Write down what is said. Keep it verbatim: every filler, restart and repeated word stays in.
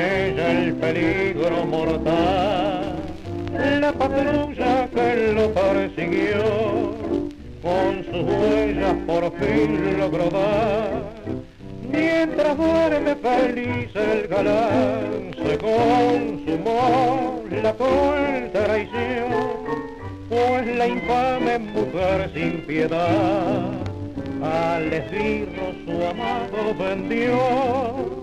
ella el peligro mortal. La patrulla que lo persiguió, con sus huellas por fin logró dar. Mientras duerme feliz el galán, se consumó la cruel traición, pues la infame mujer sin piedad al esbirro su amado vendió.